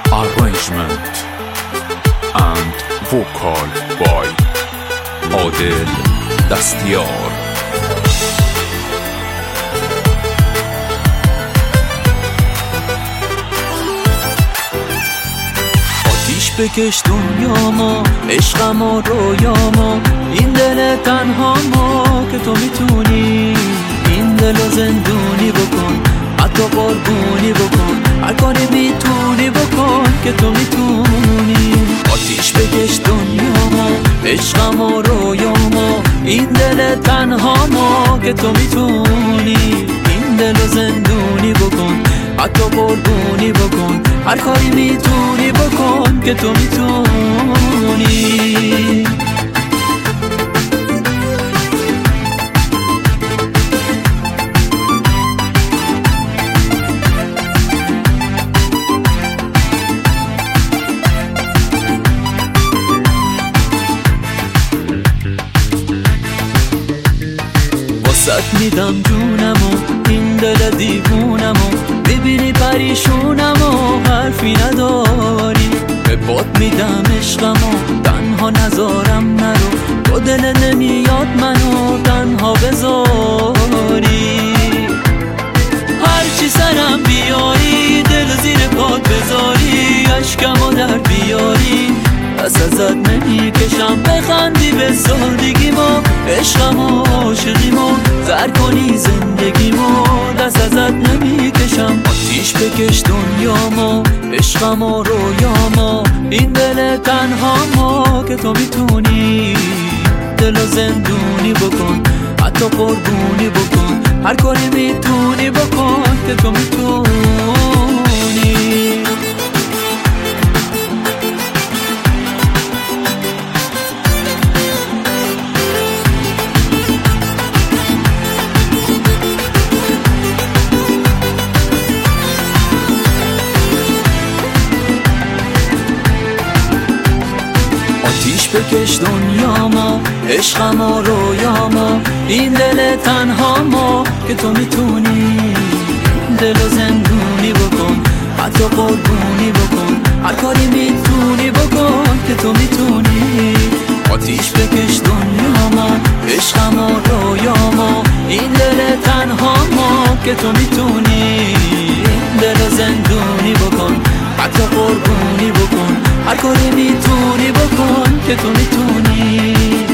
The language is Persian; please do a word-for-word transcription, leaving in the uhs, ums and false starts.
Arrangement and vocal by عادل دستیار. آتیش بکش دنیا ما، عشق ما، رویا ما، این دل تنها ما که تو میتونی این دل زندونی بکن، حتی قربونی بکن، هر کاری میتونی بکن که تو میتونی. آتیش بکش دنیا ما، عشق ما، رویا ما، این دل تنها ما که تو میتونی این دل زندونی بکن، حتی قربونی بکن، هر کاری میتونی بکن که تو میتونی. واسط میدم جونمو، این دل دیوونمو، ببینی پریشونمو، حرفی نداری. به باد میدم عشقمو، تنها نذارم نرو، تو دل نمیاد منو تنها بذاری. هرچی سرم بیاری، دل زیر پات بذاری، عشقمو در بیاری، دست ازت نمیکشم، بخندی به سادگیمو، عشقمو، عاشقیمو، زر کنی زندگیمو، دست ازت نمیکشم. آتیش بکش دنیا ما، عشقمو، رویا ما، این دل تنها ما که تو میتونی دلو زندونی بکن، حتی قربونی بکن، هر کاری میتونی بکن که تو میتونی. آتیش بکش دنیا ما، عشق ما، رویا ما، این دل تنها ما که تو میتونی دلو زندونی بکن، حتی قربونی بکن، هر کاری میتونی بکن که تو میتونی. آتیش بکش دنیا ما، عشق ما، رویا ما، این دل تنها ما که تو میتونی دلو زندونی بکن، حتی قربونی بکن، هر کاری میتونی بکن که تو میتونی.